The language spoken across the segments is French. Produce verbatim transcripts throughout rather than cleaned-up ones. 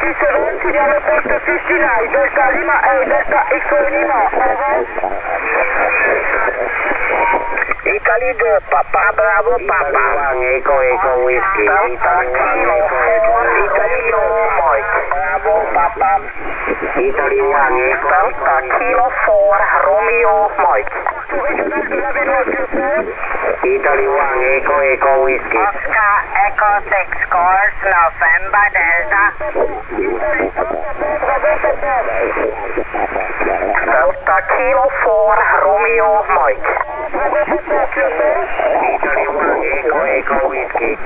cinquantasette, chiudiamo il posto cinquantanove, Delta Lima e Delta X Lima, over. Italy due, Papa Bravo Papa. Eco Eco Whiskey. Delta Kilo four, Italy Mike. Bravo Papa. Italy one, Eco. Delta Kilo four, Romeo Mike. Italy one, Eco Eco Whiskey. Oscar Echo six course November Delta. Delta Kilo four, Romeo Mike. Italy one, Eco Eco Whiskey.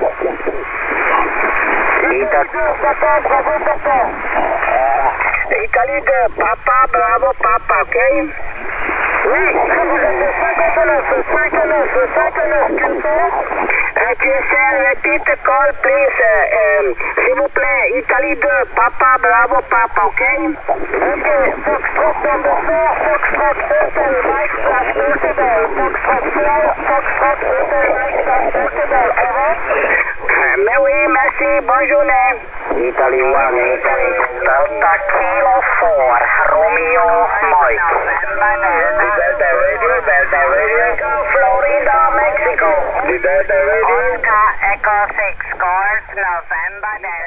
Italy deux, Papa Bravo Papa, ok? Oui, cinquante-neuf, cinquante-neuf, cinquante-neuf, Q C L. Uh, Q C L, repeat the call, please. Uh, um, S'il vous plaît, Italy deux, Papa Bravo Papa, ok? Ok, Foxtrot number four, Foxtrot Hotel, Mike slash Portable, Foxtrot four, Foxtrot Hotel, Mike slash Portable, over. Mais oui, merci, bonne journée. Italy one, Italy. Delta Kilo four, Romeo Mike. November Delta. Delta Radio, Delta Radio, Florida, Mexico. Delta Radio. Oscar Echo six course November Delta.